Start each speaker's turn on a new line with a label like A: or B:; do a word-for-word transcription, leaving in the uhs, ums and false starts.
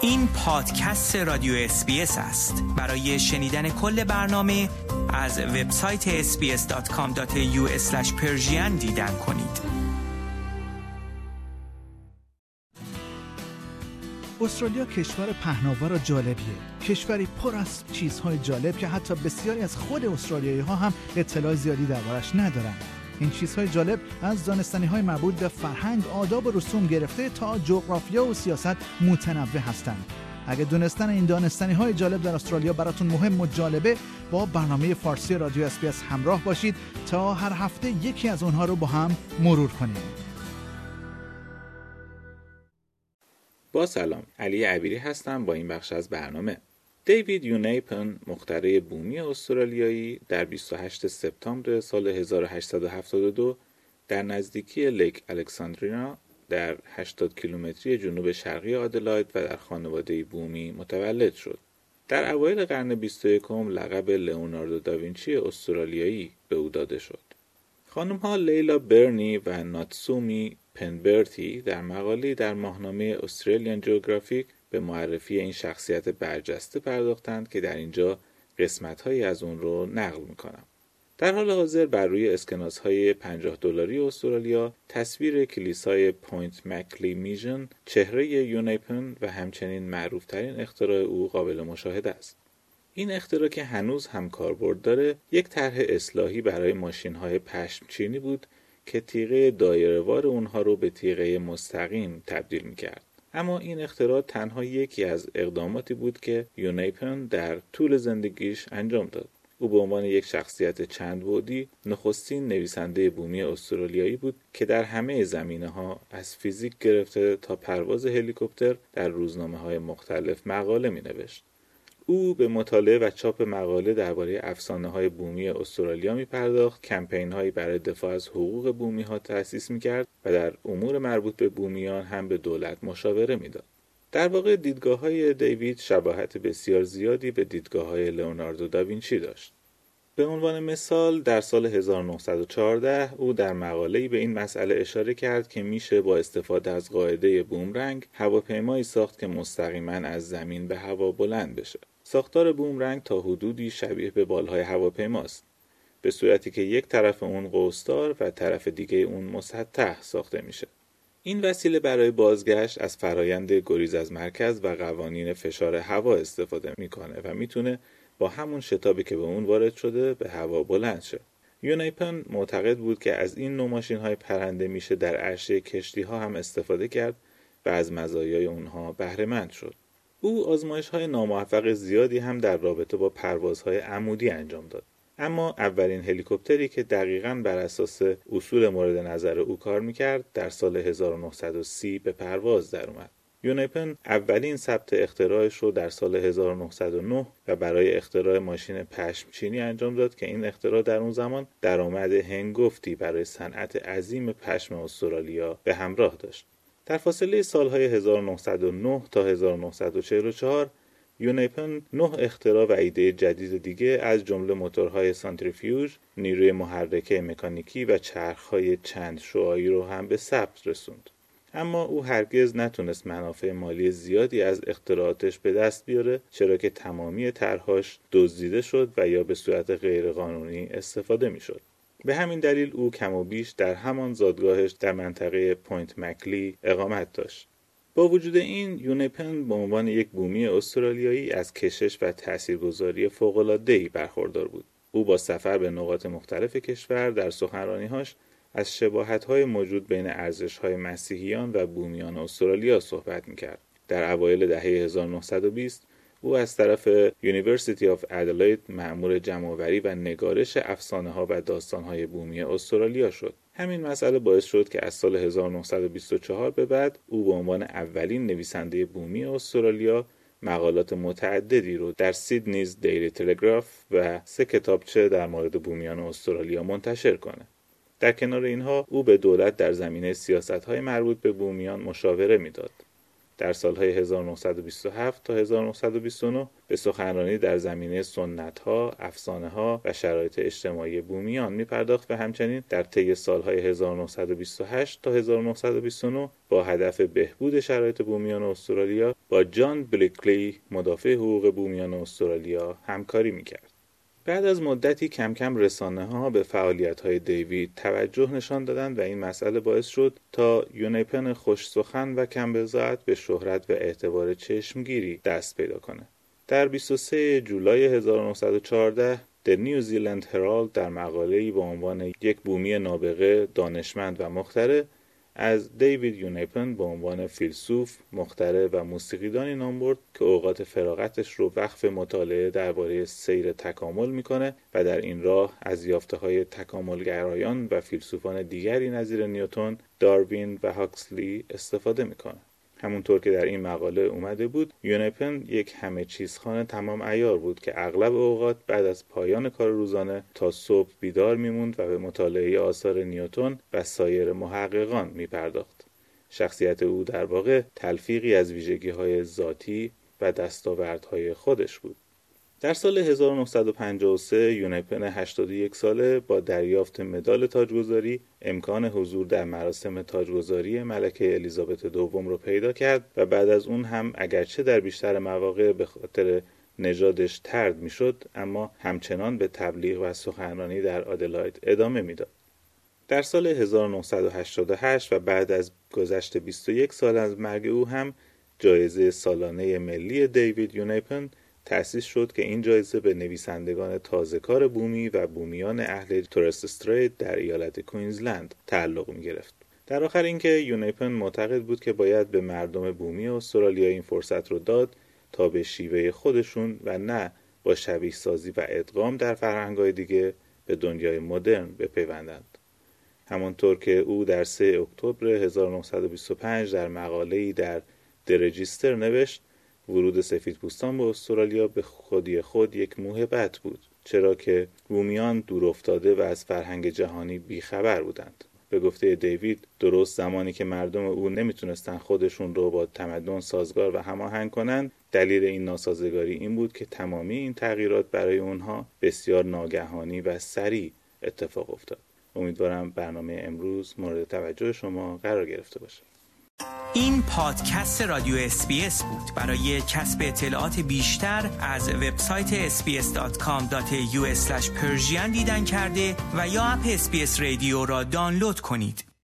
A: این پادکست رادیو اس بی اس است. برای شنیدن کل برنامه از وبسایت اس بی اس دات کام دات ای یو اسلش پرشین دیدن کنید.
B: استرالیا کشور پهناور و جالبیه. کشوری پر از چیزهای جالب که حتی بسیاری از خود استرالیایی ها هم اطلاع زیادی دربارش ندارن. این چیزهای جالب از دانستنی‌های مربوط به فرهنگ، آداب و رسوم گرفته تا جغرافیا و سیاست متنوع هستند. اگه دونستن این دانستنی‌های جالب در استرالیا براتون مهم و جالبه، با برنامه فارسی رادیو اس بی اس همراه باشید تا هر هفته یکی از اونها رو با هم مرور کنیم.
C: با سلام، علی عبیری هستم با این بخش از برنامه. دیوید یونیپن، مخترع بومی استرالیایی، در بیست و هشتم سپتامبر سال هزار و هشتصد و هفتاد و دو در نزدیکی لیک الکساندرینا در هشتاد کیلومتری جنوب شرقی آدلاید و در خانواده بومی متولد شد. در اوایل قرن بیست و یکم لقب لئوناردو داوینچی استرالیایی به او داده شد. خانم‌ها لیلا برنی و ناتسومی پنبرتی در مقاله‌ای در ماهنامه استرالیان جیوگرافیک به معرفی این شخصیت برجسته پرداختند که در اینجا قسمت‌هایی از اون رو نقل می‌کنم. در حال حاضر بر روی اسکناس‌های پنجاه دلاری استرالیا تصویر کلیسای پوینت مکلی میژن، چهره یونیپن و همچنین معروف‌ترین اختراع او قابل مشاهده است. این اختراع که هنوز هم کاربرد داره، یک طرح اصلاحی برای ماشین‌های پشمچینی بود که تیغه دایره‌وار اونها رو به تیغه مستقیم تبدیل می‌کرد. اما این اختراع تنها یکی از اقداماتی بود که یونیپن در طول زندگیش انجام داد. او به عنوان یک شخصیت چند بعدی نخستین نویسنده بومی استرالیایی بود که در همه زمینه‌ها از فیزیک گرفته تا پرواز هلیکوپتر در روزنامه‌های مختلف مقاله می‌نوشت. او به مطالعه و چاپ مقاله درباره افسانه‌های بومی استرالیا می‌پرداخت، کمپین‌هایی برای دفاع از حقوق بومی‌ها تأسیس می‌کرد و در امور مربوط به بومیان هم به دولت مشاوره می‌داد. در واقع دیدگاه‌های دیوید شباهت بسیار زیادی به دیدگاه‌های لئوناردو داوینچی داشت. به عنوان مثال در سال هزار و نهصد و چهارده او در مقاله‌ای به این مسئله اشاره کرد که میشه با استفاده از قاعده بومرنگ هواپیمایی ساخت که مستقیما از زمین به هوا بلند بشه. ساختار بومرنگ تا حدودی شبیه به بالهای هواپیماست، به صورتی که یک طرف اون قوس‌دار و طرف دیگه اون مسطح ساخته میشه. این وسیله برای بازگشت از فرایند گریز از مرکز و قوانین فشار هوا استفاده میکنه و میتونه با همون شتابی که به اون وارد شده به هوا بلند شه. یونیپن معتقد بود که از این نوع ماشین‌های پرنده میشه در عرشه کشتی‌ها هم استفاده کرد و از مزایای اونها بهره مند شد. او آزمایش‌های ناموفق زیادی هم در رابطه با پروازهای عمودی انجام داد. اما اولین هلیکوپتری که دقیقاً بر اساس اصول مورد نظر او کار می‌کرد در سال هزار و نهصد و سی به پرواز در اومد. یونیپن اولین ثبت اختراعش رو در سال هزار و نهصد و نه و برای اختراع ماشین پشمچینی انجام داد که این اختراع در اون زمان درآمد هنگفتی برای صنعت عظیم پشم استرالیا به همراه داشت. در فاصله سالهای هزار و نهصد و نه تا هزار و نهصد و چهل و چهار یونیپن نه اختراع و ایده جدید دیگه از جمله موتورهای سانتریفیوژ، نیروی محرکه مکانیکی و چرخهای چند شعاعی رو هم به ثبت رسوند. اما او هرگز نتونست منافع مالی زیادی از اختراعاتش به دست بیاره، چرا که تمامی طرح‌هاش دزدیده شد و یا به صورت غیرقانونی استفاده میشد. به همین دلیل او کم و بیش در همان زادگاهش در منطقه پوینت مکلی اقامت داشت. با وجود این، یونیپن به عنوان یک بومی استرالیایی از کشش و تاثیرگذاری فوق‌العاده‌ای برخوردار بود. او با سفر به نقاط مختلف کشور در سخنرانی‌هاش از شباهت‌های موجود بین ارزش‌های مسیحیان و بومیان استرالیا صحبت می‌کرد. در اوایل دهه هزار و نهصد و بیست او از طرف یونیورسیتی آف ادلاید مأمور جمع‌آوری و نگارش افسانه‌ها و داستان‌های بومی استرالیا شد. همین مسئله باعث شد که از سال هزار و نهصد و بیست و چهار به بعد او به عنوان اولین نویسنده بومی استرالیا مقالات متعددی رو در سیدنیز دیلی تلگراف و سه کتابچه در مورد بومیان استرالیا منتشر کنه. در کنار اینها او به دولت در زمینه سیاست‌های مربوط به بومیان مشاوره میداد. در سالهای هزار و نهصد و بیست و هفت تا هزار و نهصد و بیست و نه به سخنرانی در زمینه سنت‌ها، افسانه‌ها و شرایط اجتماعی بومیان می‌پرداخت و همچنین در طی سالهای هزار و نهصد و بیست و هشت تا هزار و نهصد و بیست و نه با هدف بهبود شرایط بومیان استرالیا با جان بلیکلی، مدافع حقوق بومیان استرالیا، همکاری می‌کرد. بعد از مدتی کم کم رسانه‌ها به فعالیت‌های دیوید توجه نشان دادند و این مسئله باعث شد تا یونیپن خوش سخن و کم بضاعت به شهرت و اعتبار چشمگیری دست پیدا کنه. در بیست و سوم جولای هزار و نهصد و چهارده The New Zealand Herald در مقاله‌ای با عنوان یک بومی نابغه، دانشمند و مخترع از دیوید یونیپن به عنوان فیلسوف، مخترع و موسیقیدانی نام برد که اوقات فراغتش رو وقف مطالعه درباره سیر تکامل میکنه و در این راه از یافته‌های تکاملگرایان و فیلسوفان دیگری نظیر نیوتن، داروین و هاکسلی استفاده میکنه. همونطور که در این مقاله اومده بود، یونیپن یک همه چیزخوان تمام عیار بود که اغلب اوقات بعد از پایان کار روزانه تا صبح بیدار میموند و به مطالعه آثار نیوتن و سایر محققان میپرداخت. شخصیت او در واقع تلفیقی از ویژگی‌های ذاتی و دستاوردهای خودش بود. در سال هزار و نهصد و پنجاه و سه یونیپن هشتاد و یک ساله با دریافت مدال تاجگذاری امکان حضور در مراسم تاجگذاری ملکه الیزابت دوم رو پیدا کرد و بعد از اون هم اگرچه در بیشتر مواقع به خاطر نژادش طرد میشد، اما همچنان به تبلیغ و سخنرانی در آدلاید ادامه میداد. در سال هزار و نهصد و هشتاد و هشت و بعد از گذشت بیست و یک سال از مرگ او هم جایزه سالانه ملی دیوید یونیپن تأسیس شد که این جایزه به نویسندگان تازه‌کار بومی و بومیان اهل تورس استریت در ایالت کوینزلند تعلق می‌گرفت. در آخر اینکه یونیپن معتقد بود که باید به مردم بومی استرالیا این فرصت رو داد تا به شیوه خودشون و نه با شبیه سازی و ادغام در فرهنگ‌های دیگه به دنیای مدرن بپیوندند. همانطور که او در سوم اکتبر هزار و نهصد و بیست و پنج در مقاله‌ای در درجیستر نوشت: ورود سفیدپوستان به استرالیا به خودی خود یک موهبت بود، چرا که بومیان دور افتاده و از فرهنگ جهانی بیخبر بودند. به گفته دیوید، درست زمانی که مردم او نمیتونستن خودشون رو با تمدن سازگار و هماهنگ کنند، دلیل این ناسازگاری این بود که تمامی این تغییرات برای اونها بسیار ناگهانی و سریع اتفاق افتاد. امیدوارم برنامه امروز مورد توجه شما قرار گرفته باشه.
A: این پادکست رادیو اس بی اس بود. برای کسب اطلاعات بیشتر از وبسایت اس بی اس دات کام دات ای یو اسلش پرژین دیدن کرده و یا اپ اس بی اس رادیو را دانلود کنید.